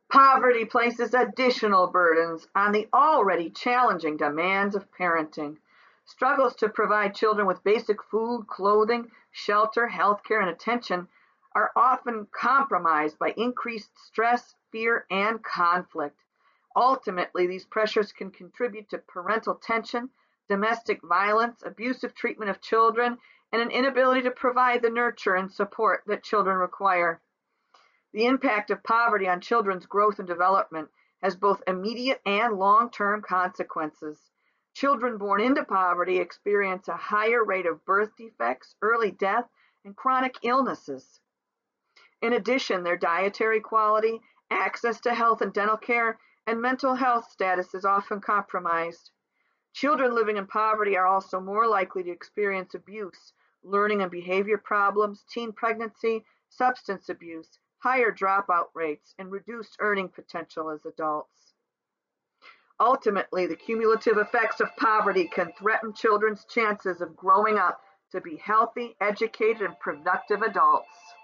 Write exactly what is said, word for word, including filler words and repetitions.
Poverty places additional burdens on the already challenging demands of parenting. Struggles to provide children with basic food, clothing, shelter, healthcare, and attention are often compromised by increased stress, fear, and conflict. Ultimately, these pressures can contribute to parental tension, domestic violence, abusive treatment of children, and an inability to provide the nurture and support that children require. The impact of poverty on children's growth and development has both immediate and long-term consequences. Children born into poverty experience a higher rate of birth defects, early death, and chronic illnesses. In addition, their dietary quality, access to health and dental care, and mental health status is often compromised. Children living in poverty are also more likely to experience abuse, learning and behavior problems, teen pregnancy, substance abuse, higher dropout rates, and reduced earning potential as adults. Ultimately, the cumulative effects of poverty can threaten children's chances of growing up to be healthy, educated, and productive adults.